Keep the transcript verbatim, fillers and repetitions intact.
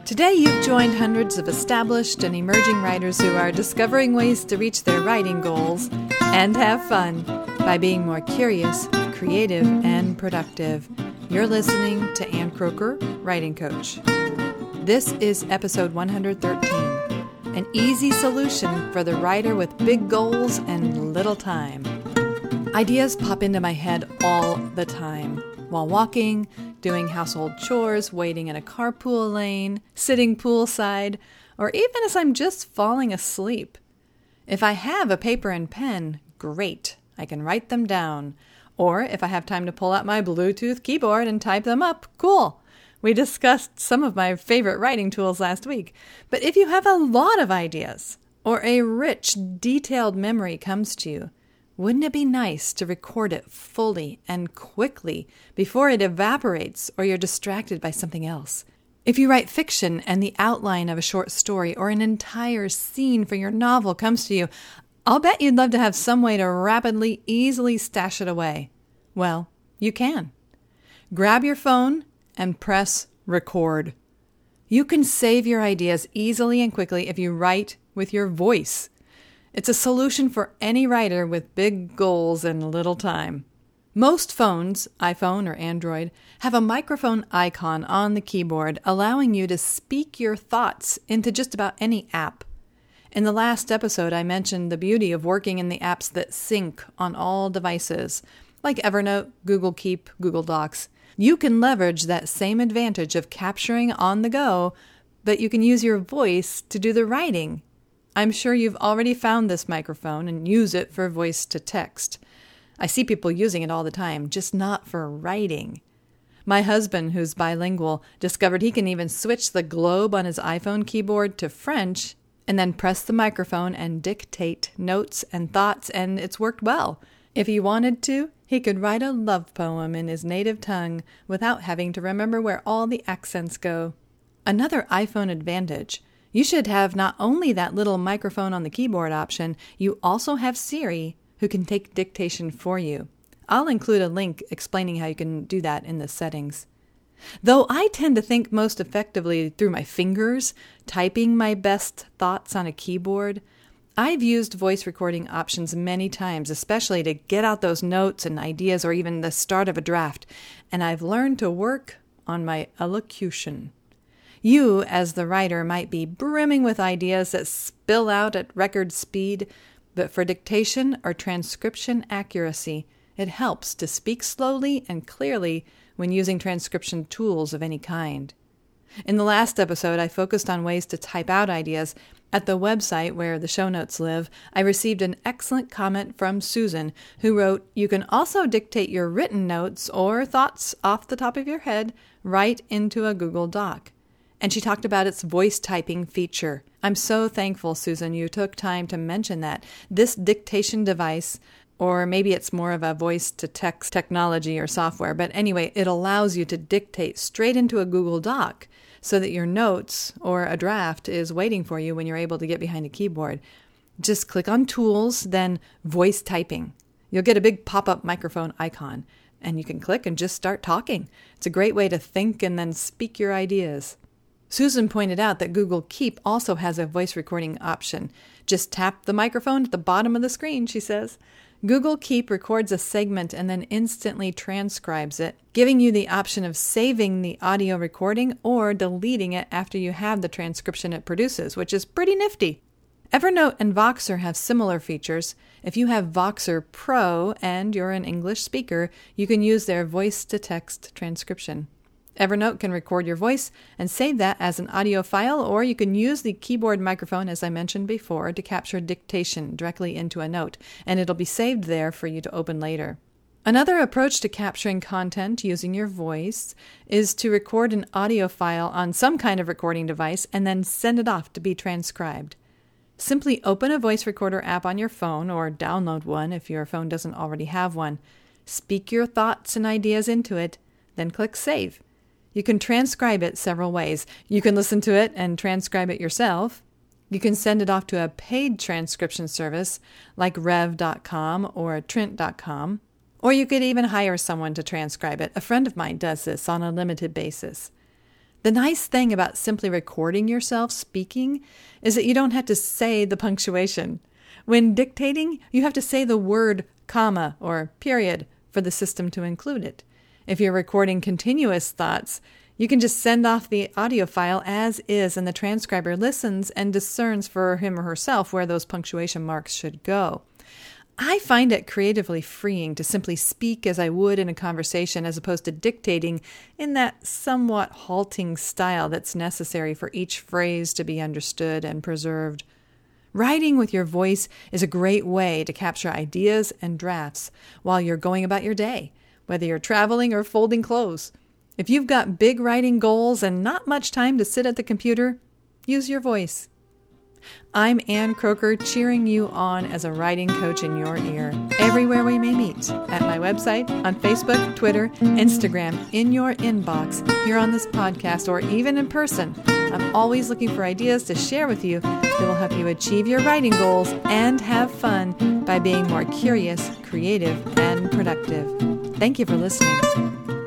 Today you've joined hundreds of established and emerging writers who are discovering ways to reach their writing goals and have fun by being more curious, creative, and productive. You're listening to Ann Croker, Writing Coach. This is episode one hundred thirteen, an easy solution for the writer with big goals and little time. Ideas pop into my head all the time, while walking, doing household chores, waiting in a carpool lane, sitting poolside, or even as I'm just falling asleep. If I have a paper and pen, great, I can write them down. Or if I have time to pull out my Bluetooth keyboard and type them up, cool. We discussed some of my favorite writing tools last week. But if you have a lot of ideas, or a rich, detailed memory comes to you, wouldn't it be nice to record it fully and quickly before it evaporates or you're distracted by something else? If you write fiction and the outline of a short story or an entire scene for your novel comes to you, I'll bet you'd love to have some way to rapidly, easily stash it away. Well, you can. Grab your phone and press record. You can save your ideas easily and quickly if you write with your voice. It's a solution for any writer with big goals and little time. Most phones, iPhone or Android, have a microphone icon on the keyboard allowing you to speak your thoughts into just about any app. In the last episode, I mentioned the beauty of working in the apps that sync on all devices, like Evernote, Google Keep, Google Docs. You can leverage that same advantage of capturing on the go, but you can use your voice to do the writing. I'm sure you've already found this microphone and use it for voice to text. I see people using it all the time, just not for writing. My husband, who's bilingual, discovered he can even switch the globe on his iPhone keyboard to French and then press the microphone and dictate notes and thoughts, and it's worked well. If he wanted to, he could write a love poem in his native tongue without having to remember where all the accents go. Another iPhone advantage: you should have not only that little microphone on the keyboard option, you also have Siri, who can take dictation for you. I'll include a link explaining how you can do that in the settings. Though I tend to think most effectively through my fingers, typing my best thoughts on a keyboard, I've used voice recording options many times, especially to get out those notes and ideas or even the start of a draft, and I've learned to work on my elocution. You, as the writer, might be brimming with ideas that spill out at record speed, but for dictation or transcription accuracy, it helps to speak slowly and clearly when using transcription tools of any kind. In the last episode, I focused on ways to type out ideas. At the website where the show notes live, I received an excellent comment from Susan, who wrote, "You can also dictate your written notes or thoughts off the top of your head right into a Google Doc." And she talked about its voice typing feature. I'm so thankful, Susan, you took time to mention that. This dictation device, or maybe it's more of a voice-to-text technology or software, but anyway, it allows you to dictate straight into a Google Doc so that your notes or a draft is waiting for you when you're able to get behind a keyboard. Just click on Tools, then Voice Typing. You'll get a big pop-up microphone icon, and you can click and just start talking. It's a great way to think and then speak your ideas. Susan pointed out that Google Keep also has a voice recording option. Just tap the microphone at the bottom of the screen, she says. Google Keep records a segment and then instantly transcribes it, giving you the option of saving the audio recording or deleting it after you have the transcription it produces, which is pretty nifty. Evernote and Voxer have similar features. If you have Voxer Pro and you're an English speaker, you can use their voice-to-text transcription. Evernote can record your voice and save that as an audio file, or you can use the keyboard microphone, as I mentioned before, to capture dictation directly into a note, and it'll be saved there for you to open later. Another approach to capturing content using your voice is to record an audio file on some kind of recording device and then send it off to be transcribed. Simply open a voice recorder app on your phone, or download one if your phone doesn't already have one. Speak your thoughts and ideas into it, then click Save. You can transcribe it several ways. You can listen to it and transcribe it yourself. You can send it off to a paid transcription service like rev dot com or trint dot com. Or you could even hire someone to transcribe it. A friend of mine does this on a limited basis. The nice thing about simply recording yourself speaking is that you don't have to say the punctuation. When dictating, you have to say the word comma or period for the system to include it. If you're recording continuous thoughts, you can just send off the audio file as is, and the transcriber listens and discerns for him or herself where those punctuation marks should go. I find it creatively freeing to simply speak as I would in a conversation as opposed to dictating in that somewhat halting style that's necessary for each phrase to be understood and preserved. Writing with your voice is a great way to capture ideas and drafts while you're going about your day, whether you're traveling or folding clothes. If you've got big writing goals and not much time to sit at the computer, use your voice. I'm Ann Croker, cheering you on as a writing coach in your ear, everywhere we may meet, at my website, on Facebook, Twitter, Instagram, in your inbox, here on this podcast, or even in person. I'm always looking for ideas to share with you that will help you achieve your writing goals and have fun by being more curious, creative, and productive. Thank you for listening.